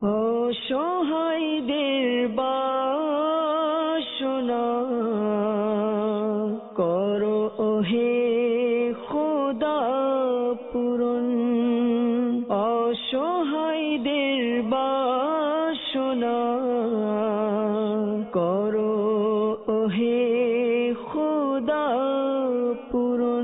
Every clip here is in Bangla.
অসহায়দের বাসনা করো ওহে খোদা পূরণ। অসহায়দের বাসনা করো ওহে খোদা পূরণ।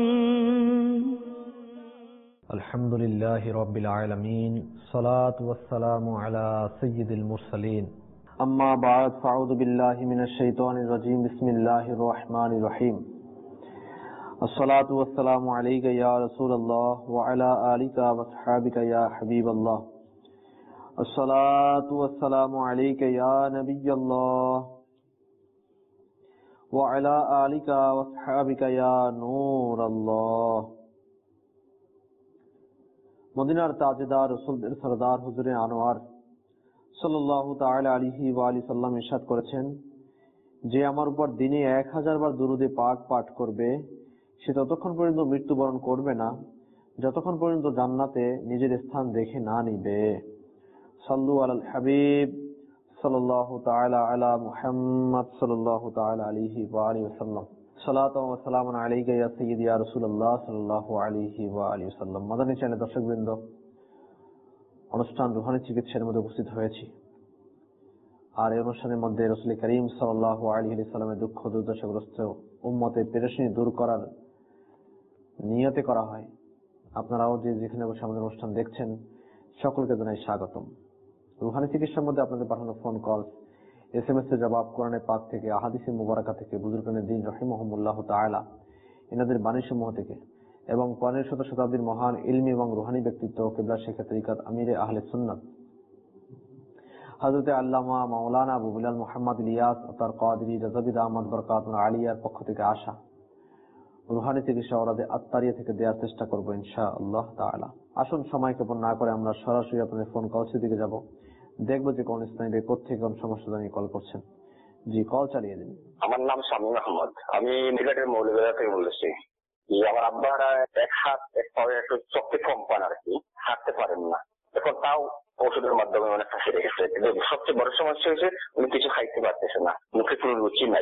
আলহামদুলিল্লাহি রাব্বিল আলামিন, সালাতু ওয়াসসালামু আলা সাইয়্যিদিল মুরসালিন, আম্মা বা'দ, ফাউযু বিল্লাহি মিনাশ শাইতানির রাজীম, বিসমিল্লাহির রহমানির রহিম। আসসালাতু ওয়াসসালামু আলাইকা ইয়া রাসূলুল্লাহ ওয়া আলা আলিকা ওয়া আসহাবিকা ইয়া হাবিবাল্লাহ। আসসালাতু ওয়াসসালামু আলাইকা ইয়া নাবিয়াল্লাহ ওয়া আলা আলিকা ওয়া আসহাবিকা ইয়া নূরাল্লাহ। মদিনার তাজেদার, রাসূলদের সরদার হুজুরে আনোয়ার সাল্লাল্লাহু তাআলা আলাইহি ওয়া আলিহি সাল্লাম ইরশাদ করেছেন, যে আমার উপর দিনে 1000 বার দুরূদে পাক পাঠ করবে, সে ততক্ষণ পর্যন্ত মৃত্যুবরণ করবে না যতক্ষণ পর্যন্ত জান্নাতে নিজের স্থান দেখে না নিবে। সাল্লু আলাল হাবিব সাল্লাল্লাহু তাআলা আলা মুহাম্মদ সাল্লাল্লাহু তাআলা আলাইহি ওয়া আলিহি ওয়াসাল্লাম। সালাতু ওয়া সালামুন আলাইকা ইয়া সাইয়্যিদি ইয়া রাসূলুল্লাহ সাল্লাল্লাহু আলাইহি ওয়া আলিহি ওয়াসাল্লাম। মাদানী চ্যানেলের দর্শকবৃন্দ, অনুষ্ঠান রুহানি চিকিৎসার মধ্যে উপস্থিত হয়েছি। আর এই অনুষ্ঠানের মধ্যে রাসূল করিম সাল্লাল্লাহু আলাইহি ওয়াসাল্লামের দুঃখ দুর্দশাগ্রস্ত উম্মতের পেরেশানি দূর করার নিয়তে করা হয়। আপনারাও যেখানে বসে আমাদের অনুষ্ঠান দেখছেন, সকলকে জানাই স্বাগতম। রুহানি চিকিৎসার মধ্যে আপনাদের পাঠানো ফোন কল, SMS এর জবাব, কোরআনের পাক থেকে, আহাদিসে মুবারাকা থেকে, বুজুর্গানে দ্বীন রাহিমাহুমুল্লাহ তাআলা এনাদের বাণীসমূহ থেকে, এবং 15 শতাব্দীর মহান ইলমি এবং রুহানি ব্যক্তিত্ব কিবলা শেখ তরিকাত আমিরে আহলে সুন্নাত হযরতে আল্লামা মাওলানা আবু বিলাল মুহাম্মদ ইলিয়াস আতার কাদরি রাযবি দামাত বরকাতুল আলিয়ার পক্ষ থেকে আসা রুহানি চিকিৎসা ওরাদে আত্মারিয়া থেকে দেওয়ার চেষ্টা করবো ইনশাআল্লাহ তাআলা। আসুন সময় ক্ষেপণ না করে আমরা সরাসরি আপনাদের ফোন কলসের দিকে যাব, দেখবো যে কোন ইসলামী ভাই কোথেকে কোন সমস্যা জানিয়ে কল করছেন। জি, কল চালিয়ে দিন। আমার নাম শামীম আহমদ, আমি মিলাটের মৌলভীবাজার থেকে বলতেছি। আমার আব্বার এক হাত এক পায়ে একটু শক্তি কম পান আর কি, হাঁটতে পারেন না। এখন তাও ওষুধের মাধ্যমে অনেকটা সেরে গেছে, কিন্তু সবচেয়ে বড় সমস্যা হয়েছে উনি কিছু খাইতে পারতেছে না, মুখে কোনো রুচি নাই।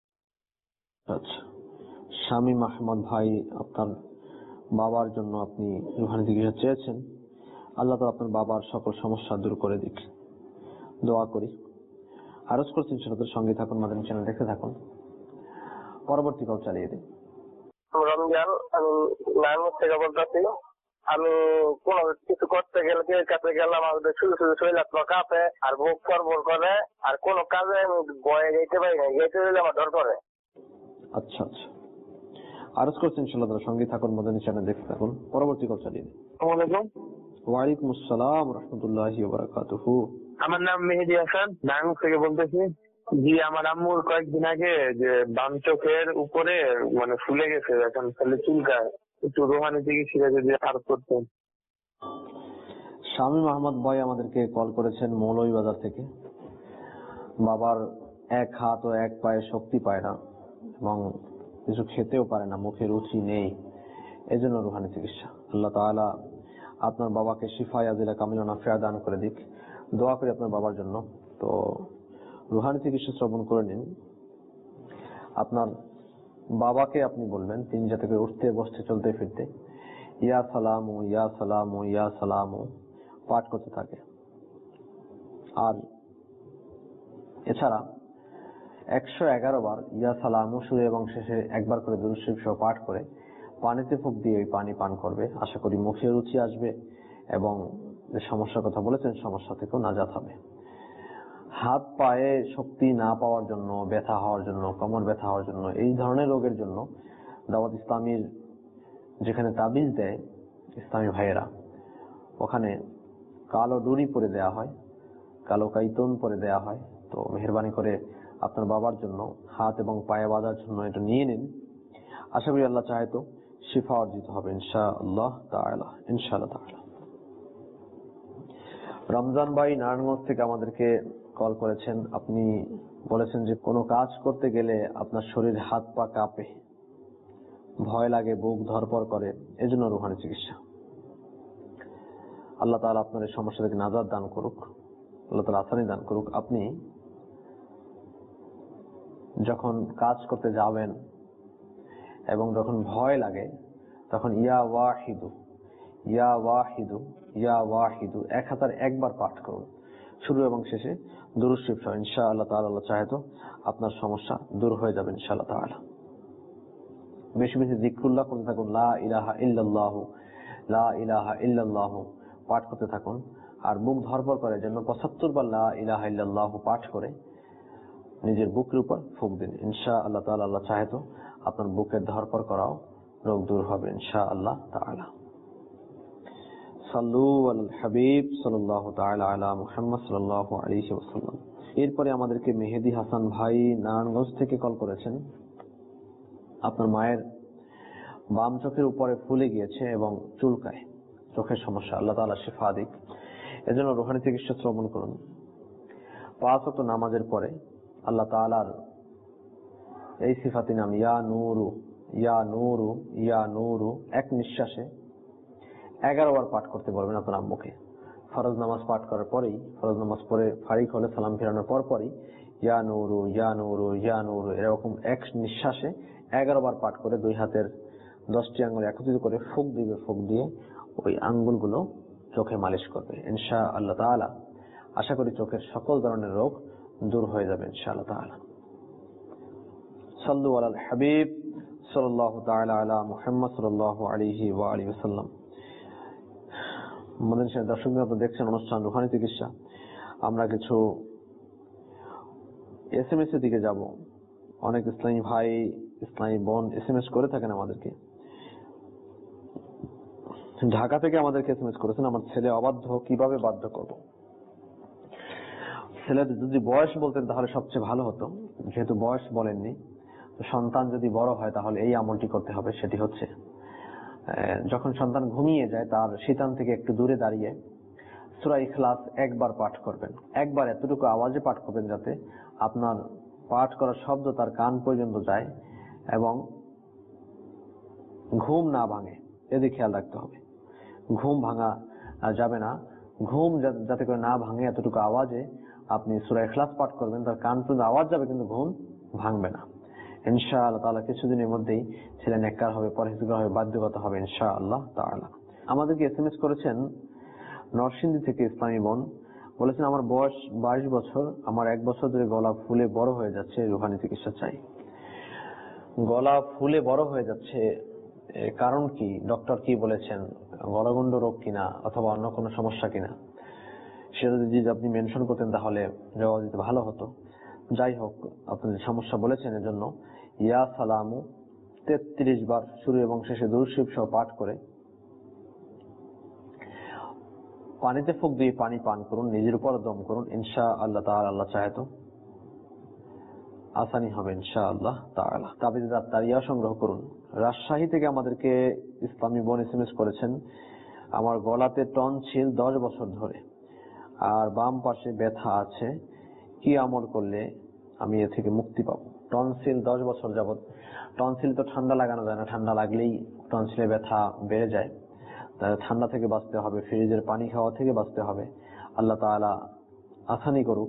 আচ্ছা, শামীম আহমদ ভাই, আপনার বাবার জন্য আপনি রুহানি চিকিৎসা চেয়েছেন। আল্লাহ তো আপনার বাবার সকল সমস্যা দূর করে দিক, দোয়া করি। আরজ করছেন সেটাদের সঙ্গে থাকুন, মাদানী চ্যানেল দেখতে থাকুন। পরবর্তী কল চালিয়ে দিন। রমজান, আমি নারায়ণগঞ্জ থেকে বলতেছি। আমি কোন কিছু করতে গেলে কাছে গেলাম, আমাদের শুধু শুধু শরীর কাঁপে আর বুক ফরফর করে, আর কোন কাজে আমি বয়ে যেতে পারি না, যেতে গেলে আমার ডর করে। আচ্ছা আচ্ছা, আরজ করছেন সেটাদের সঙ্গে থাকুন, মাদানী চ্যানেল দেখতে থাকুন। পরবর্তী কল চালিয়ে দিন। ওয়ালাইকুম আসসালাম রাহমাতুল্লাহি ওয়া বারাকাতুহু। আমার নাম মেহেদী হাসান, নারায়ণগঞ্জ থেকে বলতেছি। জি, আমার আম্মুর কয়েকদিন আগে যে বাম চোখের উপরে মানে ফুলে গেছে, এখন খালি চুলকায়, একটু রুহানি চিকিৎসা যদি আর করতেন। শামীম আহমদ ভাই আমাদেরকে কল করেছেন মৌলভীবাজার থেকে। বাবার এক হাত ও এক পায়ে শক্তি পায় না এবং কিছু খেতেও পারে না, মুখে রুচি নেই, এজন্য রুহানি চিকিৎসা। আল্লাহ তাআলা আপনার বাবাকে শিফায়ে আজিলা কামিলা নাফিয়া দান করে দিক, দোয়া করি আপনার বাবার জন্য। তো রুহানি চিকিৎসা শ্রবণ করে নিন। আপনার বাবাকে আপনি বলবেন তিনি যাতে করে উঠতে বসতে চলতে ফিরতে ইয়া সালামু ইয়া সালামু ইয়া সালামু পাঠ করতে থাকে। আর এছাড়া 111 বার ইয়া সালামু শুরু এবং শেষে একবার করে দুরূদ শরীফ সহ পাঠ করে পানিতে ফুঁক দিয়ে ওই পানি পান করবে। আশা করি মুখে রুচি আসবে এবং যে সমস্যার কথা বলেছেন সমস্যা থেকেও নাজাত হবে। হাত পায়ে শক্তি না পাওয়ার জন্য, ব্যথা হওয়ার জন্য, কোমর ব্যথা হওয়ার জন্য, এই ধরনের রোগের জন্য দাওয়াত ইসলামীর যেখানে তাবিজ দেয় ইসলামী ভাইয়েরা, ওখানে কালো ডুরি পরে দেয়া হয়, কালো কাইতন পরে দেয়া হয়। তো মেহেরবানি করে আপনার বাবার জন্য হাত এবং পায়ে বাঁধার জন্য এটা নিয়ে নিন। আশা করি আল্লাহ চাহে তো শিফা অর্জিত হবে ইনশাআল্লাহ তাআলা, ইনশাআল্লাহ তাআলা। রমজান ভাই নারায়ণগঞ্জ থেকে আমাদেরকে কল করেছেন। আপনি বলেছেন যে কোনো কাজ করতে গেলে আপনার শরীর হাত পা কাঁপে, ভয় লাগে, বুক ধরপড় করে, এজন্য রুহানি চিকিৎসা। আল্লাহ তাআলা আপনার এই সমস্যা থেকে নাজাত দান করুক, আল্লাহ তাআলা আসানি দান করুক। আপনি যখন কাজ করতে যাবেন এবং যখন ভয় লাগে তখন ইয়া ওয়াহিদু ইয়া ওয়াহিদু ইয়া ওয়াহিদু 1001 বার পাঠ করুন, শুরু এবং শেষে দুরূদ শরীফ সহ। ইনশাআল্লাহ তাআলা আল্লাহ চাহে তো আপনার সমস্যা দূর হয়ে যাবে ইনশাআল্লাহ তাআলা। বেশি বেশি যিকরুল্লাহ করতে থাকুন, লা ইলাহা ইল্লাল্লাহু লা ইলাহা ইল্লাল্লাহু পাঠ করতে থাকুন। আর বুক ধরপড় করে জন্য 75 বার লা ইলাহা ইল্লাল্লাহু পাঠ করে নিজের বুকের উপর ফুঁক দিন। ইনশাআল্লাহ তাআলা আল্লাহ চাহে তো আপনার বুকের ধরপড় করাও রোগ দূর হবে ইনশাআল্লাহ তাআলা। সাল্লু আলাল হাবিব সাল্লাল্লাহু তাআলা আলা মুহাম্মদ সাল্লাল্লাহু আলাইহি ওয়াসাল্লাম। এরপরে আমাদেরকে মেহেদী হাসান ভাই নারায়ণগঞ্জ থেকে কল করেছেন। আপনার মায়ের বাম চোখের উপরে ফুলে গিয়েছে এবং চুলকায়, চোখের সমস্যা, আল্লাহ তাআলা শিফা দিক। এজন্য রুহানি চিকিৎসা শ্রবণ করুন। 5 ওয়াক্ত নামাজের পরে আল্লাহ তাআলার এই সিফাতি নাম ইয়া নূরু ইয়া নূরু ইয়া নূরু এক নিঃশ্বাসে 11 বার পাঠ করতে বলবেন আপনার আম্মুকে। ফরজ নামাজ পাঠ করার পরেই, ফরজ নামাজ পড়ে ফারিক হলে সালাম ফেরানোর পরই ইয়া নূরু ইয়া নূরু ইয়া নূরু এরকম এক নিঃশ্বাসে 11 বার পাঠ করে 2 হাতের 10টি আঙ্গুল একত্রিত করে ফুঁক দিবে। ফুঁক দিয়ে ওই আঙ্গুলগুলো চোখে মালিশ করবে ইনশাআল্লাহ তাআলা। আশা করি চোখের সকল ধরনের রোগ দূর হয়ে যাবে ইনশাআল্লাহ তাআলা। সাল্লু আলাল হাবিব সাল্লাল্লাহু তাআলা আলা মুহাম্মদ সাল্লাল্লাহু আলাইহি ওয়া আলিহি ওয়াসাল্লাম। আমাদের দর্শক আপনারা দেখছেন অনুষ্ঠান রুহানি চিকিৎসা। আমরা কিছু এসএমএস এর দিকে যাব। অনেক ইসলামী ভাই, ইসলামী বোন এসএমএস করে থাকেন আমাদেরকে। ঢাকা থেকে আমাদেরকে এসএমএস করেছেন, আমার ছেলে অবাধ্য, কিভাবে বাধ্য করব? ছেলেদের যদি বয়স বলতেন তাহলে সবচেয়ে ভালো হতো, যেহেতু বয়স বলেননি। তো সন্তান যদি বড় হয় তাহলে এই আমলটি করতে হবে। সেটি হচ্ছে যখন সন্তান ঘুমিয়ে যায় তার শীতান থেকে একটু দূরে দাঁড়িয়ে সূরা ইখলাস 1 বার পাঠ করবেন। 1 বার এতটুকু আওয়াজে পাঠ করবেন যাতে আপনার পাঠ করার শব্দ তার কান পর্যন্ত যায় এবং ঘুম না ভাঙে, এদিকে খেয়াল রাখতে হবে। ঘুম ভাঙা যাবে না, ঘুম যাতে করে না ভাঙে এতটুকু আওয়াজে আপনি সূরা ইখলাস পাঠ করবেন। তার কান পর্যন্ত আওয়াজ যাবে কিন্তু ঘুম ভাঙবে না ইনশাআল্লাহ তাআলা। কিছুদিনের মধ্যেই ছেলে নেককার হবে, পরহেজগার হবে, বাধ্যগত হবে ইনশাআল্লাহ তাআলা। আমাদেরকে এসএমএস করেছেন নরসিংদী থেকে ইসলামী বোন, বলেছেন আমার বয়স 22 বছর, আমার 1 বছর ধরে গলা ফুলে বড় হয়ে যাচ্ছে, রুহানি চিকিৎসা চাই। গলা ফুলে বড় হয়ে যাচ্ছে, কারণ কি? ডক্টর কি বলেছেন? গলাগন্ড রোগ কিনা অথবা অন্য কোনো সমস্যা কিনা সেটা যদি আপনি মেনশন করতেন তাহলে জবাব দিতে ভালো হতো। যাই হোক, আপনি যে সমস্যা বলেছেন এর জন্য ইয়া সালামু 33 বার শুরু এবং শেষে দুরূদ শরীফ সহ পাঠ করে পানিতে ফুঁক দিয়ে পানি পান করুন, নিজের উপর দম করুন ইনশাআল্লাহ তাআলা। আল্লাহ চাহে তো আসানি হবে ইনশাআল্লাহ তাআলা। তাবিজের আত্মারিয়া সংগ্রহ করুন। রাজশাহী থেকে আমাদেরকে ইসলামী বোন এসএমএস করেছেন, আমার গলাতে টনসিল 10 বছর ধরে আর বাম পাশে ব্যথা আছে, কি আমল করলে আমি এ থেকে মুক্তি পাবো? টনসিল 10 বছর যাবত। টনসিল তো ঠান্ডা লাগানো যায় না, ঠান্ডা লাগলেই টনসিলে ব্যথা বেড়ে যায়। তাহলে ঠান্ডা থেকে বাঁচতে হবে, ফ্রিজের পানি খাওয়া থেকে বাঁচতে হবে। আল্লাহ তাআলা আসানি করুক।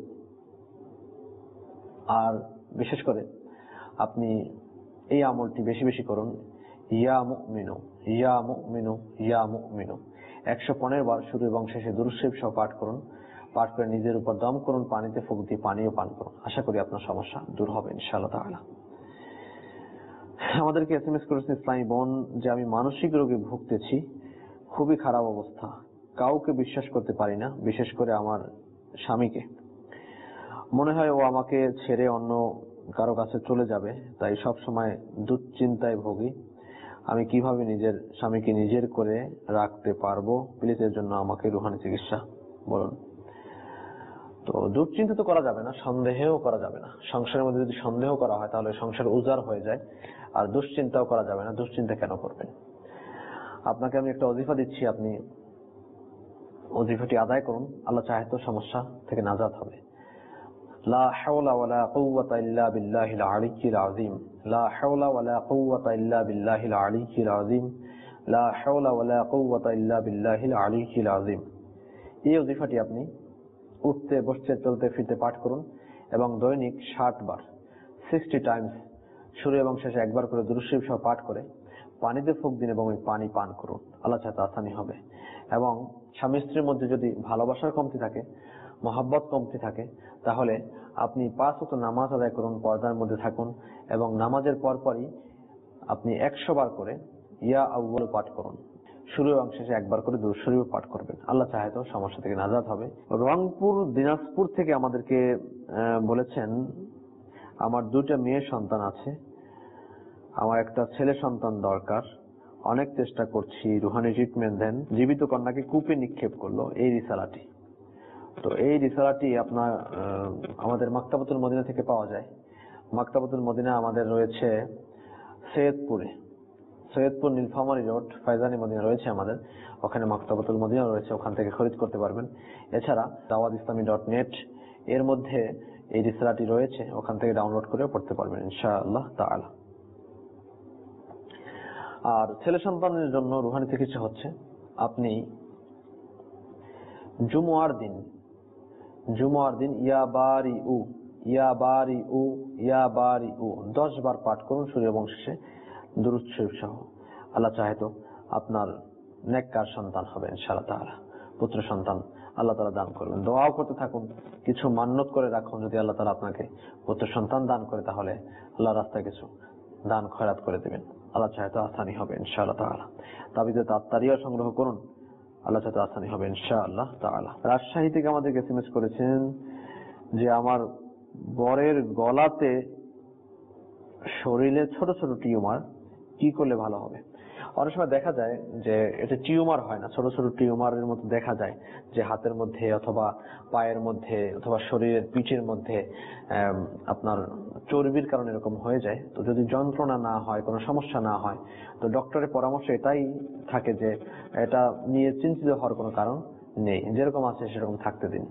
আর বিশেষ করে আপনি এই আমলটি বেশি বেশি করুন, ইয়া মুমিনু ইয়া মুমিনু ইয়া মুমিনু 115 বার শুরু এবং শেষে দুরূদ শরীফ সহ পাঠ করুন। পাঠ করে নিজের উপর দম করুন, পানিতে ফুঁক দিয়ে পানিও পান করুন। আশা করি আপনার সমস্যা দূর হবে ইনশাআল্লাহ তাআলা। আমাদেরকে এসএমএস করেছেন ইসলামী বোন যে আমি মানসিক রোগে ভুগতেছি, খুবই খারাপ অবস্থা, কাউকে বিশ্বাস করতে পারি না, বিশেষ করে আমার স্বামীকে। মনে হয় ও আমাকে ছেড়ে অন্য কারো কাছে চলে যাবে, তাই সব সময় দুশ্চিন্তায় ভুগি। আমি কিভাবে নিজের স্বামীকে নিজের করে রাখতে পারবো? প্লিজ এর জন্য আমাকে রুহানি চিকিৎসা বলুন। তো দুশ্চিন্তা তো করা যাবে না, সন্দেহও করা যাবে না। সংসারের মধ্যে যদি সন্দেহ করা হয় তাহলে সংসার উজাড় হয়ে যায়। আর দুশ্চিন্তাও করা যাবে না, দুশ্চিন্তা কেন করবেন? আপনাকে আমি একটা ওজিফা দিচ্ছি, আপনি ওজিফাটি আদায় করুন, আল্লাহ চাহে তো সমস্যা থেকে নাজাত হবে। লা হাওলা ওয়ালা কুওয়াতা ইল্লা বিল্লাহিল আলিয়্যিল আযীম, লা হাওলা ওয়ালা কুওয়াতা ইল্লা বিল্লাহিল আলিয়্যিল আযীম, লা হাওলা ওয়ালা কুওয়াতা ইল্লা বিল্লাহিল আলিয়্যিল আযীম। এই ওজিফাটি আপনি উঠতে বসতে চলতে ফিরতে পাঠ করুন এবং দৈনিক 60 বার 60 টাইমস শুরু এবং শেষে একবার করে দুরূদ শরীফ সহ পাঠ করে পানিতে ফুঁক দিন এবং ওই পানি পান করুন। আল্লাহ চাইতে আসানি হবে। এবং স্বামী স্ত্রীর মধ্যে যদি ভালোবাসার কমতি থাকে, মহাব্বত কমতি থাকে, তাহলে আপনি 5 ওয়াক্ত নামাজ আদায় করুন, পর্দার মধ্যে থাকুন এবং নামাজের পরপরই আপনি 100 বার করে ইয়া আউয়াল পাঠ করুন। শুরু এবং শেষে একবার করে দুরূদ শরীফ পাঠ করবেন। আল্লাহ চাহে তো সমস্যা থেকে নাজাত হবে। রংপুর দিনাজপুর থেকে আমাদেরকে বলেছেন, আমার 2টা মেয়ে সন্তান আছে, আমার একটা ছেলে সন্তান দরকার, অনেক চেষ্টা করছি, রুহানি ট্রিটমেন্ট দেন। জীবিত কন্যাকে কূপে নিক্ষেপ করলো, এই রিসালাটি। তো এই রিসালাটি আপনার আমাদের মাকতাবাতুল মদিনা থেকে পাওয়া যায়। মাকতাবাতুল মদিনা আমাদের রয়েছে সৈয়দপুর নীলফামারী রোড, ফাইজানি মদিনা রয়েছে আমাদের, ওখানে মাকতাবাতুল মদিনা রয়েছে, ওখান থেকে খরিদ করতে পারবেন। এছাড়া dawatislamী.net এর মধ্যে এই রিসালাটি রয়েছে, ওখান থেকে ডাউনলোড করে পড়তে পারবেন ইনশাআল্লাহ তাআলা। আর ছেলে সন্তানের জন্য রুহানি চিকিৎসা হচ্ছে, আপনি জুমআর দিন ইয়া বারিউ 10 বার পাঠ করুন শুরু এবং শেষে দুরূদ শরীফ সহ। আল্লাহ চাহে তো আপনার নেককার সন্তান হবে ইনশাআল্লাহ তাআলা, পুত্র সন্তান আল্লাহ তাআলা দান করবেন। দোয়াও করতে থাকুন, কিছু মান্যত করে রাখুন, যদি আল্লাহ তাআলা আপনাকে পুত্র সন্তান দান করে তাহলে আল্লাহর রাস্তায় কিছু দান খয়রাত করে দিবেন। আল্লাহ চাহে তো আসানি হবে ইনশাআল্লাহ তাআলা। তাবিজে তাত্তারিয়া সংগ্রহ করুন, আল্লাহ চাহে তো আসানি হবে ইনশাআল্লাহ তাআলা। রাজশাহী থেকে আমাদেরকে এসএমএস করেছেন যে আমার বরের গলাতে শরীরে ছোট ছোট টিউমার, কি করলে ভালো হবে? অনেক সময় দেখা যায় যে এটা টিউমার হয় না, ছোট ছোট টিউমারের মতো দেখা যায়, যে হাতের মধ্যে অথবা পায়ের মধ্যে অথবা শরীরের পিঠের মধ্যে আপনার চর্বির কারণে এরকম হয়ে যায়। তো যদি যন্ত্রণা না হয়, কোনো সমস্যা না হয়, তো ডক্টরের পরামর্শ এটাই থাকে যে এটা নিয়ে চিন্তিত হওয়ার কোনো কারণ নেই, যেরকম আছে সেরকম থাকতে দিন।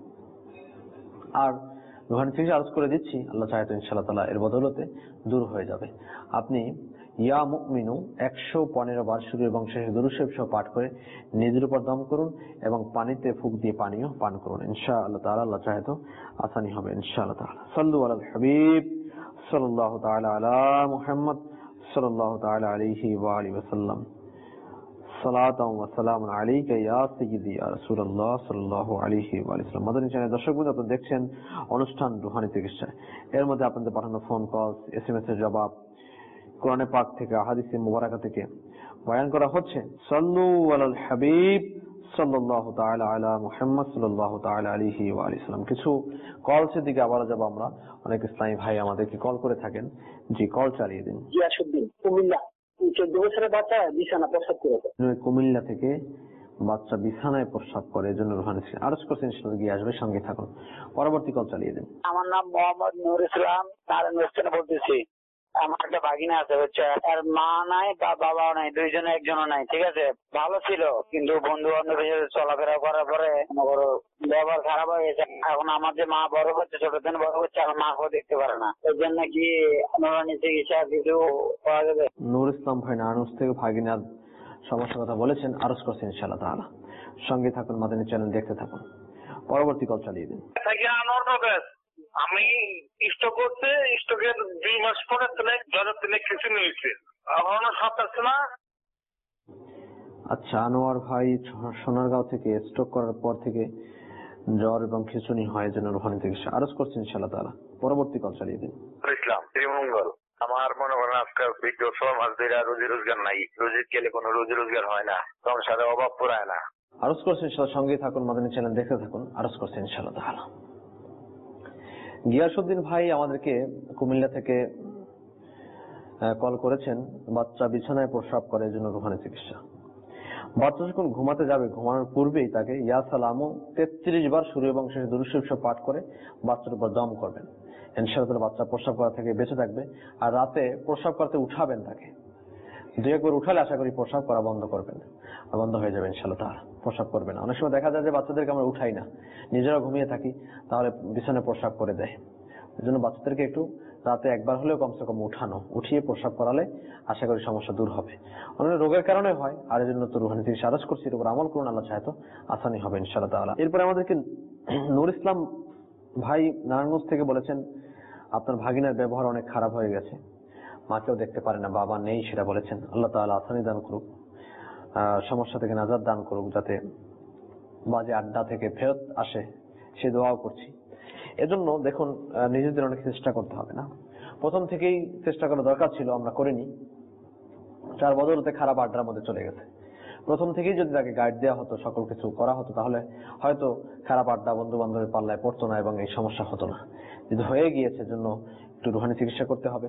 আর রুহানি চিকিৎসা আরজ করে দিচ্ছি, আল্লাহ চাহে তো ইনশাআল্লাহ তাআলা এর বদৌলতে দূর হয়ে যাবে। আপনি ইয়া মুমিনু 115 বার শুরু এবং শেষে দুরূদ শরীফ সহ পাঠ করে নিজের উপর দম করুন এবং পানিতে ফুঁক দিয়ে পানিও পান করুন ইনশাআল্লাহ তাআলা। আল্লাহ চাহে তো আসানি হবে ইনশাআল্লাহ তাআলা। সাল্লু আলাল হাবিব সাল্লাল্লাহু তাআলা আলা মুহাম্মদ সাল্লাল্লাহু তাআলা আলাইহি ওয়া আলিহি ওয়াসাল্লাম। সালাতাম ওয়া সালামুন আলাইকা ইয়া সাইয়্যিদি ইয়া রাসূলুল্লাহ সাল্লাল্লাহু আলাইহি ওয়া সাল্লাম। মাদানী চ্যানেল দর্শকবৃন্দ, আপনারা দেখছেন অনুষ্ঠান রুহানি চিকিৎসা। এর মধ্যে আপনাদের পাঠানো ফোন কল, এসএমএস এর জবাব, কোরআনে পাক থেকে, হাদিসে মুবারাকা থেকে বয়ান করা হচ্ছে। সাল্লু আলাল হাবিব সাল্লাল্লাহু তাআলা আলা মুহাম্মদ সাল্লাল্লাহু তাআলা আলাইহি ওয়া সাল্লাম। কিছু কলসের দিকে আবার যাব আমরা। অনেক ইসলামী ভাই আমাদেরকে কল করে থাকেন, জি কল চালিয়ে দিন। গিয়াসউদ্দিন, কুমিল্লা। 14 বছরের বাচ্চা বিছানা প্রস্রাব করেছে। কুমিল্লা থেকে বাচ্চা বিছানায় প্রস্রাব করে, এজন্য রুহানি আরজ করছেন, সেটা গিয়ে আসবে, সঙ্গে থাকুন। পরবর্তী কল চালিয়ে দিন। আমার নাম মোহাম্মদ নূর ইসলাম, নারায়ণগঞ্জ বলতেছি। আমার একটা ভাগিনা আছে, হচ্ছে আর মা নাই বা বাবাও নাই, দুইজনে একজনও নাই, ঠিক আছে। ভালো ছিল, কিন্তু বন্ধু বান্ধবের সাথে চলাফেরা করার পরে ব্যবহার খারাপ হয়ে গেছে। এখন আমার যে মা বড় হচ্ছে, ছোট থেকে বড় হচ্ছে, এখন মাকেও দেখতে পারে না। এর জন্য কি নুরানি চিকিৎসা কিছু পাওয়া যাবে? নূর ইসলাম ভাই নারায়ণগঞ্জ থেকে ভাগিনার সমস্যার কথা বলেছেন, আরজ করছেন ইনশাআল্লাহ তাআলা। সঙ্গে থাকুন, মাদানী চ্যানেল দেখতে থাকুন। পরবর্তী কল চালিয়ে দিন। আমি স্টক করতে, স্টকের 2 মাস পরে জ্বরের তেলে কিছু নিয়েছে, এখনো সাপ আছে না। আচ্ছা, আনোয়ার ভাই সোনারগাঁও থেকে স্ট্রোক করার পর থেকে জ্বর এবং খিঁচুনি হয়, যেন রুহানি চিকিৎসা আরজ করছেন ইনশাআল্লাহ তাআলা। পরবর্তী কল চালিয়ে দিন। ইসলাম শ্রীমঙ্গল। আমার মনে করেন আজকাল বিগত 6 মাস ধরে রুজি রোজগার নাই, রুজি গেলে কোনো রুজি রোজগার হয় না, সংসারে অভাব পুরায় না। আরজ করছেন ইনশাআল্লাহ, সঙ্গে থাকুন, মাদানী চ্যানেল দেখতে থাকুন। আরজ করছেন ইনশাআল্লাহ তাআলা। গিয়াসউদ্দিন ভাই আমাদেরকে কুমিল্লা থেকে কল করেছেন, বাচ্চা বিছানায় প্রস্রাব করে, এজন্য রুহানি চিকিৎসা। বাচ্চা যখন ঘুমাতে যাবে, ঘুমানোর পূর্বেই তাকে ইয়া সালামু 33 বার শুরু এবং শেষে দুরূদ শরীফ পাঠ করে বাচ্চার উপর দম করবেন। ইনশাআল্লাহ বাচ্চা প্রস্রাব করা থেকে বেঁচে থাকবে। আর রাতে প্রস্রাব করতে উঠাবেন তাকে, 2 একবার উঠালে আশা করি প্রস্রাব করা বন্ধ করবেন, বন্ধ হয়ে যাবে ইনশাআল্লাহ তাআলা, প্রস্রাব করবে না। অনেক সময় দেখা যায় যে বাচ্চাদেরকে আমরা উঠাই না, নিজেরা ঘুমিয়ে থাকি, তাহলে বিছানায় প্রস্রাব করে দেয়। এজন্য বাচ্চাদেরকে একটু রাতে একবার হলেও কমসে কম উঠিয়ে প্রস্রাব করালে আশা করি সমস্যা দূর হবে। অন্য রোগের কারণে হয়, আর এর জন্য তো রুহানি চিকিৎসা আরজ করছি, এর উপর আমল করুন, আল্লাহ চাহে তো আসানি হবে ইনশাআল্লাহ তাআলা। এরপরে আমাদেরকে নূর ইসলাম ভাই নারায়ণগঞ্জ থেকে বলেছেন, আপনার ভাগিনার ব্যবহার অনেক খারাপ হয়ে গেছে, মাকেও দেখতে পারে না, বাবা নেই সেটা বলেছেন। আল্লাহ তাআলা আসানি দান করুক, সমস্যা থেকে নাজাত দান করুক, যাতে বাজে আড্ডা থেকে ফেরত আসে, সে দোয়াও করছি। এজন্য দেখুন, নিজেদের অনেক চেষ্টা করতে হবে না, প্রথম থেকেই চেষ্টা করা দরকার ছিল, আমরা করিনি, যার বদলতে খারাপ আড্ডার মধ্যে চলে গেছে। প্রথম থেকেই যদি তাকে গাইড দেওয়া হতো, সকল কিছু করা হতো, তাহলে হয়তো খারাপ আড্ডা, বন্ধু বান্ধবের পাল্লায় পড়তো না এবং এই সমস্যা হতো না। যদি হয়ে গিয়েছে, জন্য একটু রুহানি চিকিৎসা করতে হবে।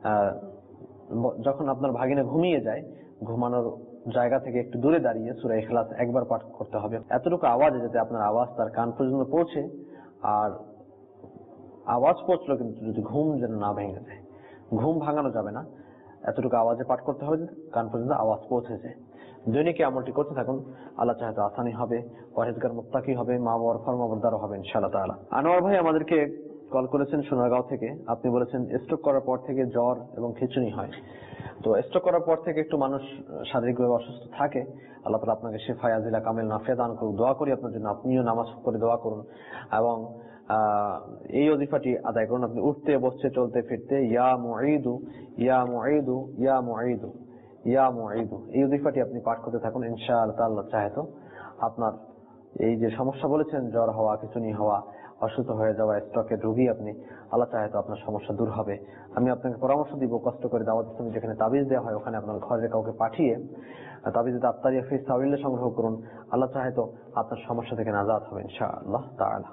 যখন আপনার ভাগিনা ঘুমিয়ে যায়, ঘুমানোর জায়গা থেকে একটু দূরে দাঁড়িয়ে সূরা ইখলাস একবার পাঠ করতে হবে, এতটুকু আওয়াজে যাতে আপনার আওয়াজ তার কান পর্যন্ত পৌঁছে, আর আওয়াজ পৌঁছলো কিন্তু যদি ঘুম যেন না ভেঙে যায়, ঘুম ভাঙানো যাবে না, এতটুকু আওয়াজে পাঠ করতে হবে কান পর্যন্ত আওয়াজ পৌঁছে যায়। দৈনিক আমলটি করতে থাকুন, আল্লাহ চাহে তো আসানি হবে, পরহেজগার মুত্তাকি হবে, মা বাবার ফরমাবরদার হবে ইনশাআল্লাহ তাআলা। আনোয়ার ভাই আমাদেরকে কল করেছেন সোনারগাঁও থেকে। আপনি বলেছেন স্ট্রোক করার পর থেকে জ্বর এবং খিঁচুনি হয়। তো স্ট্রোক করার পর থেকে একটু মানুষ শারীরিকভাবে অসুস্থ থাকে, আল্লাহ তাআলা আপনাকে শিফা আজিলা কামিল নাফিয়া দান করুন। দোয়া করি আপনার জন্য, আপনিও নামাজ করে দোয়া করুন এবং এই ওজিফাটি আদায় করুন। আপনি উঠতে বসতে চলতে ফিরতে ইয়া মুঈদু ইয়া মুঈদু ইয়া মুঈদু ইয়া মুঈদু এই ওজিফাটি আপনি পাঠ করতে থাকুন, ইনশাআল্লাহ তাআলা চাহে তো আপনার এই যে সমস্যা বলেছেন, জ্বর হওয়া, খিঁচুনি হওয়া, অসুস্থ হয়ে যাওয়া, স্ট্রোকের রোগী আপনি, আল্লাহ চাহে তো আপনার সমস্যা দূর হবে। আমি আপনাকে পরামর্শ দিব, কষ্ট করে দাওয়াত ইসলামী যেখানে তাবিজ দেওয়া হয়, ওখানে আপনার ঘরে কাউকে পাঠিয়ে তাবিজের আত্তারিয়া ফিস তাওয়িল সংগ্রহ করুন, আল্লাহ চাহে তো আপনার সমস্যা থেকে নাজাত হবে ইনশাআল্লাহ তাআলা।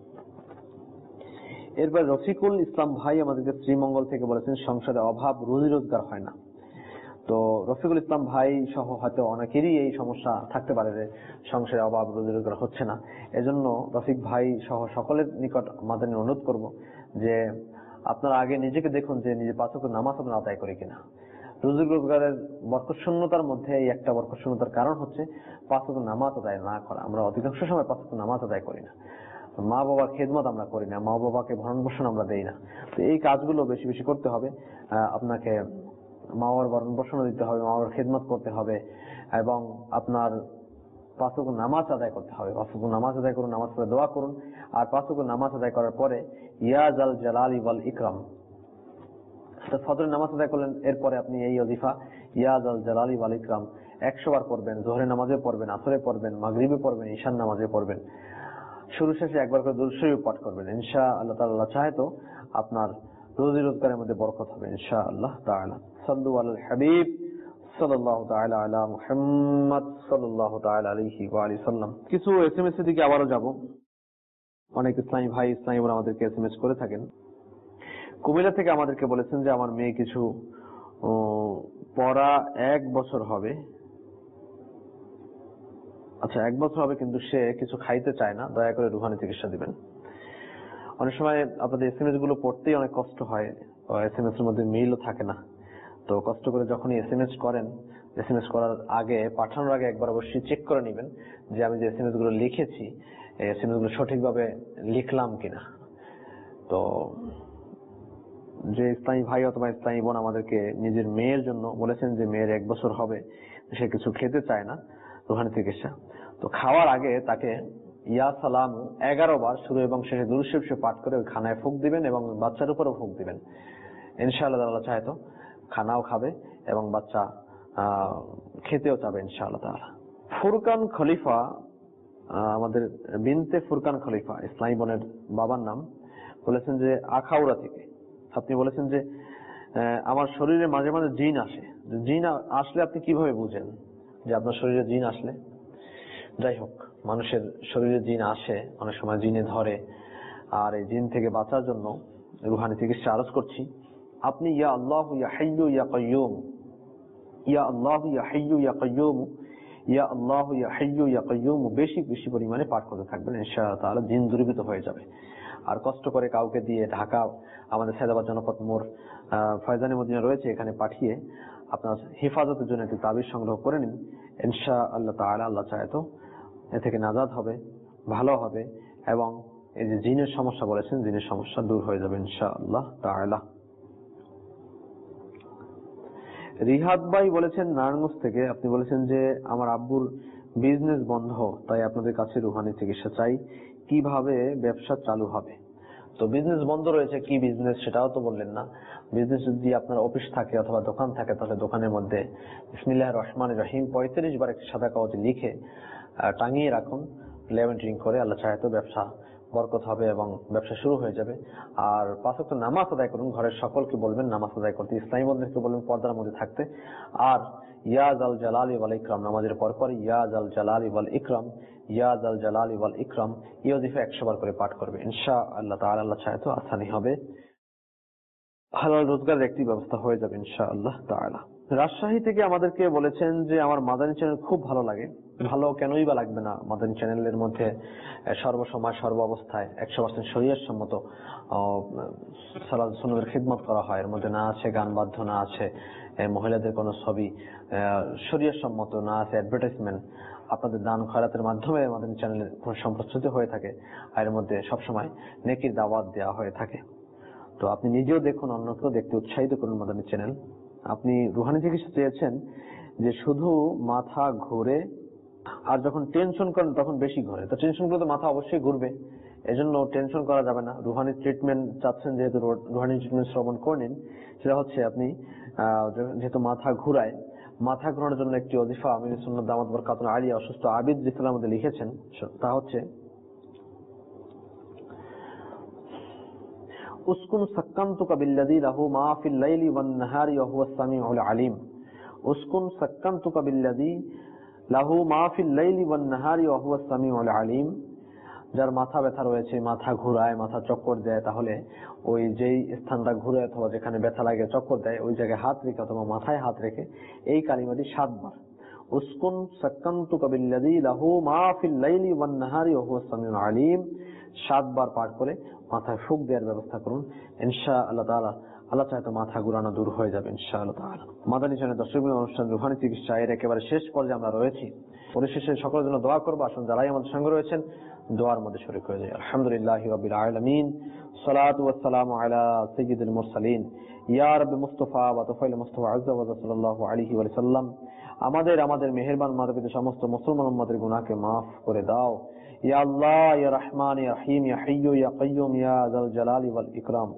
এরপর রফিকুল ইসলাম ভাই আমাদেরকে শ্রীমঙ্গল থেকে বলেছেন, সংসারে অভাব, রুজি রোজগার হয় না। তো রফিকুল ইসলাম ভাই সহ হয়তো অনেকেরই এই সমস্যা থাকতে পারে যে সংসারে অভাব, রুজি রোজগার হচ্ছে না। এজন্য রফিক ভাই সহ সকলের নিকট আমাদের অনুরোধ করব যে আপনারা আগে নিজেকে দেখুন যে নিজে পাঁচ ওয়াক্ত নামাজ আপনারা আদায় করে কিনা। রুজি রোজগারের বরকতশূন্যতার মধ্যে এই একটা বরকতশূন্যতার কারণ হচ্ছে পাঁচ ওয়াক্ত নামাজ আদায় না করা। আমরা অধিকাংশ সময় পাঁচ ওয়াক্ত নামাজ আদায় করি না, মা বাবার খেদমত আমরা করি না, মা বাবাকে ভরণ পোষণ আমরা দেই না। তো এই কাজগুলো বেশি বেশি করতে হবে। আপনাকে মা বাবার ভরণ পোষণ দিতে হবে, মা বাবার খেদমত করতে হবে এবং আপনার পাঁচ ওয়াক্ত নামাজ আদায় করতে হবে। পাঁচ ওয়াক্ত নামাজ আদায় করুন, নামাজ পড়ে দোয়া করুন। আর পাঁচ ওয়াক্ত নামাজ আদায় করার পরে ইয়া জাল জালালি ওয়াল ইকরাম, ফজরের নামাজ আদায় করলেন, এরপরে আপনি এই ওজিফা ইয়া জাল জালালি ওয়াল ইকরাম 100 বার পড়বেন। যোহরের নামাজে পড়বেন, আসরে পড়বেন, মাগরিবে পড়বেন, ঈশার নামাজে পড়বেন। শুরু শেষে একবার করে দুরূদ শরীফ পাঠ করবেন। ইনশাআল্লাহ তাআলা চাহে তো আপনার রুজি রোজগারের মধ্যে বরকত হবে ইনশাআল্লাহ তাআলা। সাল্লু আলাল হাবিব সাল্লাল্লাহু তাআলা আলা মুহাম্মদ সাল্লাল্লাহু তাআলা আলাইহি ওয়া আলিহি সাল্লাম। কিছু এসএমএস এর দিকে আবারও যাব। অনেক ইসলামী ভাই, ইসলামী বোন আমাদেরকে এসএমএস করে থাকেন। কুমিল্লা থেকে আমাদেরকে বলেছেন যে আমার মেয়ে কিছু পড়া 1 বছর হবে, আচ্ছা 1 বছর হবে, কিন্তু সে কিছু খাইতে চায় না, দয়া করে রুহানি চিকিৎসা দিবেন। অনেক সময় আপনাদের এসএমএস গুলো পড়তেই অনেক কষ্ট হয়, এসএমএস এর মধ্যে মিলও থাকে না। তো কষ্ট করে যখনই এসএমএস করেন, এসএমএস করার আগে, পাঠানোর আগে একবার অবশ্যই চেক করে নেবেন যে আমি যে এসএমএস গুলো লিখেছি, এই এসএমএস গুলো সঠিকভাবে লিখলাম কিনা। তো যে ইসলামী ভাই অথবা ইসলামী বোন আমাদেরকে নিজের মেয়ের জন্য বলেছেন যে মেয়ের 1 বছর হবে, সে কিছু খেতে চায় না, রুহানি চিকিৎসা। তো খাওয়ার আগে তাকে ইয়া সালাম 11 বার শুরু এবং শেষে দুরূদ শরীফ পাঠ করে ওই খানায় ফুঁক দিবেন এবং বাচ্চার উপরেও ফুঁক দিবেন। ইনশাআল্লাহ তাআলা চাহে তো খানাও খাবে এবং বাচ্চা খেতেও চাবে ইনশাআল্লাহ তাআলা। ফুরকান খলিফা, আমাদের বিনতে ফুরকান খলিফা, ইসলামী বোনের বাবার নাম, বলেছেন যে আখাউড়া থেকে। আপনি বলেছেন যে আমার শরীরে মাঝে মাঝে জিন আসে। জিন আসলে আপনি কিভাবে বুঝেন যে আপনার শরীরে জিন আসলে? যাই হোক, মানুষের শরীরে জিন আসে, অনেক সময় জিনে ধরে, আর এই জিন থেকে বাঁচার জন্য রুহানি চিকিৎসা আরজ করছি। আপনি ইয়া আল্লাহু ইয়া হাইয়্যু ইয়া কাইয়্যুম, ইয়া আল্লাহু ইয়া হাইয়্যু ইয়া কাইয়্যুম, ইয়া আল্লাহু ইয়া হাইয়্যু ইয়া কাইয়্যুম বেশি বেশি পরিমাণে পাঠ করতে থাকবেন, ইনশাআল্লাহ তাআলা জিন দূরীভূত হয়ে যাবে। আর কষ্ট করে কাউকে দিয়ে ঢাকা, আমাদের সায়দাবাদ জনপদ মোড় ফয়জানি মদিনা রয়েছে, এখানে পাঠিয়ে আপনার হেফাজতের জন্য একটি তাবিজ সংগ্রহ করে নিন, ইনশাআল্লাহ তাআলা আল্লাহ চাহে তো এ থেকে নাজাত হবে, ভালো হবে এবং এই যে জিনের সমস্যা বলেছেন, জিনের সমস্যা দূর হয়ে যাবে ইনশাআল্লাহ তাআলা। রিহাদ ভাই বলেছেন নারায়ণগঞ্জ থেকে, আপনি বলেছেন যে আমার আব্বুর বিজনেস বন্ধ, তাই আপনাদের কাছে রুহানি চিকিৎসা চাই, কিভাবে ব্যবসা চালু হবে? তো বিজনেস বন্ধ রয়েছে, কি বিজনেস সেটাও তো বললেন না। বিজনেস যদি আপনার অফিস থাকে অথবা দোকান থাকে, তাহলে দোকানের মধ্যে বিসমিল্লাহির রহমানির রহিম 45 বার একটি সাদা কাগজে লিখে টাঙিয়ে রাখুন, লেমিনেটিং করে। আল্লাহ চাহে তো ব্যবসা বরকত হবে এবং ব্যবসা শুরু হয়ে যাবে। আর 5 ওয়াক্ত নামাজ আদায় করুন, ঘরের সকলকে বলবেন নামাজ আদায় করতে, ইসলামী বন্ধুদেরকে বলবেন পর্দার মধ্যে থাকতে। আর ইয়া জাল জালালি ওয়াল ইকরাম, নামাজের পর ইয়া জাল জালালি ওয়াল ইকরাম, ইয়া জাল জালালি ওয়াল ইকরাম, এই ওয়াজিফা 100 বার করে পাঠ করবে। ইনশাআল্লাহ তাআলা আল্লাহ চাহে তো আসানি হবে, হালাল রোজগারের একটি ব্যবস্থা হয়ে যাবে ইনশাআল্লাহ তাআলা। রাজশাহী থেকে আমাদেরকে বলেছেন যে আমার মাদানী চ্যানেল খুব ভালো লাগে। ভালো কেনই বা লাগবে না? মাদানী চ্যানেলের মধ্যে সর্বসময় সর্ব অবস্থায় 100% শরীয়ত সম্মত সালাত সুন্নতের খিদমত করা হয়। এর মধ্যে না আছে গান বাদ্য, না আছে মহিলাদের কোনো ছবি, শরীয়ত সম্মত, না আছে অ্যাডভার্টাইজমেন্ট। আপনাদের দান খয়রাতের মাধ্যমে মাদানী চ্যানেলের সম্প্রচারিত হয়ে থাকে, আর এর মধ্যে সবসময় নেকির দাওয়াত দেওয়া হয়ে থাকে। তো আপনি নিজেও দেখুন, অন্যকেও দেখতে উৎসাহিত করুন মাদানী চ্যানেল। আপনি রুহানি চিকিৎসা চেয়েছেন যে শুধু মাথা ঘুরে, আর যখন টেনশন করেন তখন বেশি ঘুরে। তো টেনশন করলে তো মাথা অবশ্যই ঘুরবে, এজন্য টেনশন করা যাবে না। রুহানি ট্রিটমেন্ট চাচ্ছেন, যেহেতু রুহানি ট্রিটমেন্ট শ্রবণ করে নিন। সেটা হচ্ছে আপনি যেহেতু মাথা ঘুরায়, মাথা ঘোরানোর জন্য একটি ওজিফা আমির সুন্নাত দামাত বরকাতুন আলিয়া অসুস্থ আবিদ জিসলামের মধ্যে লিখেছেন, তা হচ্ছে উসকুন সাক্কানতুকা বিল্লাযী লাহু মা ফিল লাইলি ওয়ান নাহারি ওয়া হুয়াস সামিউল আলিম। উসকুন সাক্কানতুকা বিল্লাযী লাহু মা ফিল লাইলি ওয়ান নাহারি ওয়া হুয়াস সামিউল আলিম। যার মাথা ব্যথা রয়েছে, মাথা ঘুরায়, মাথা চক্কর দেয়, তাহলে ওই যেই স্থানটা ঘুরে অথবা যেখানে ব্যথা লাগে, চক্কর দেয়, ওই জায়গায় হাত রেখে অথবা মাথায় হাত রেখে এই কালিমাটি 7 বার, উসকুন সাক্কানতুকা বিল্লাযী লাহু মা ফিল লাইলি ওয়ান নাহারি ওয়া হুয়াস সামিউল আলিম 7 বার পাঠ করে মাথায় ফুঁক দেওয়ার ব্যবস্থা করুন। ইনশাআল্লাহ তাআলা আল্লাহ চাহে তো মাথা ঘুরানো দূর হয়ে যাবে ইনশাআল্লাহ তাআলা। মাদানী চ্যানেল দর্শকবৃন্দ, অনুষ্ঠান রুহানি চিকিৎসা এর একেবারে শেষ পর্যায়ে আমরা রয়েছি। পরিশেষে সকলের জন্য দোয়া করবো। আসুন যারাই আমাদের সঙ্গে রয়েছেন দোয়ার মধ্যে শরীক হয়ে যায়। আলহামদুলিল্লাহি রাব্বিল আলামিন, সালাতু ওয়াস সালামু আলা সাইয়্যিদিল মুরসালিন, ইয়া রাব্বি মুস্তাফা ওয়া তাফাইল মুস্তাফা আযজা ওয়া সাল্লাল্লাহু আলাইহি ওয়া সাল্লাম। আমাদের মেহেরবান মাতা-পিতা সমস্ত মুসলমান উম্মতের গুনাহকে maaf করে দাও। ইয়া আল্লাহ, ইয়া রহমান, ইয়া রহিম, ইয়া হাইয়্যু, ইয়া কাইয়্যুম, ইয়া যাল জালালি ওয়াল ইকরাম।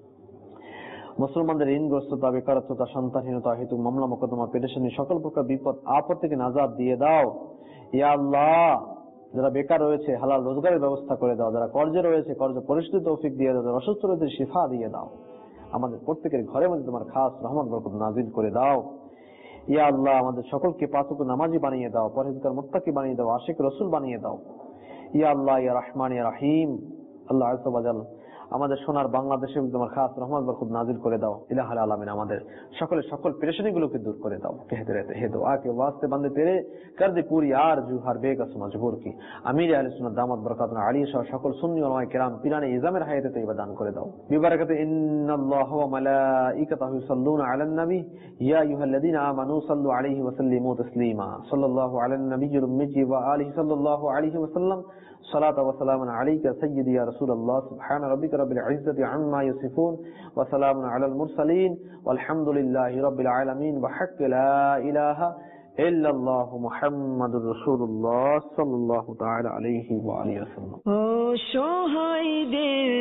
মুসলমানদের ঋণগ্রস্ততা, বেকারত্বতা, সন্তানহীনতা হেতু মামলা মোকদ্দমা, পেরেশানি, সকল প্রকার বিপদ আপদ থেকে নাজাত দিয়ে দাও। ইয়া আল্লাহ, যারা বেকার রয়েছে হালাল রোজগারের ব্যবস্থা করে দাও। যারা কর্জে রয়েছে কর্জ পরিশোধের তৌফিক দিয়ে দাও। যারা অসুস্থ রয়েছে শিফা দিয়ে দাও। আমাদের প্রত্যেকের ঘরের মধ্যে তোমার খাস রহমত বরকত নাজিল করে দাও। ইয়া আল্লাহ, আমাদের সকলকে 5 ওয়াক্ত নামাজি বানিয়ে দাও, পরহেজগার মুত্তাকি বানিয়ে দাও, আশিক রাসূল বানিয়ে দাও। ইয়া আল্লাহ, ইয়া রহমান, ইয়া রহিম, আল্লাহ আযজা ওয়া জাল, আমাদের সোনার বাংলাদেশের মধ্যে তোমার খাস রহমত বরকত নাজিল করে দাও। ইলাহুল আলামিন, আমাদের সকল পেরেশানিগুলোকে দূর করে দাও। कहते रहते हैं दुआ के वास्ते बंदे तेरे कर दे पूरी आरज़ू हर बेकस मजबूर की। আমির আহলে সুন্নাত দামাত বরকাতুন আলী সহ সকল সুন্নি ওলামায়ে কেরাম পিরানে ইজামের হায়াতে তৈয়বা দান করে দাও। বিবারাকাতে ইন্নাল্লাহা ওয়া মালাইকাতাহু ইউসাল্লুনা আলান নবী ইয়া আইয়ুহাল্লাযীনা আমানু সাল্লু আলাইহি ওয়া সাল্লিমু তাসলিমা। সাল্লাল্লাহু আলান নবিয়্যিল উম্মি ওয়া আলিহি সাল্লাল্লাহু আলাইহি ওয়া সাল্লাম। সালাতু ওয়া সালামুন আলাইকা সাইয়্যিদি ইয়া রাসূলুল্লাহ। সুবহানা রাব্বিকা রাব্বিল ইজ্জাতি আম্মা ইয়াসিফুন ওয়া সালামুন আলাল মুরসালিন ওয়ালহামদুলিল্লাহি রাব্বিল আলামিন ওয়া হাক্কা লা ইলাহা ইল্লাল্লাহু মুহাম্মাদুর রাসূলুল্লাহ সাল্লাল্লাহু তাআলা আলাইহি ওয়া আলিহি ওয়াসাল্লাম। ও সহায়দের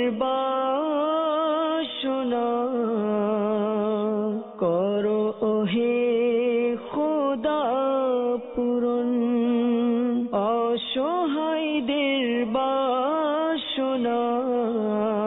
বাসনা করো ওহে খোদা পূরণ। অসহায়দের বাসনা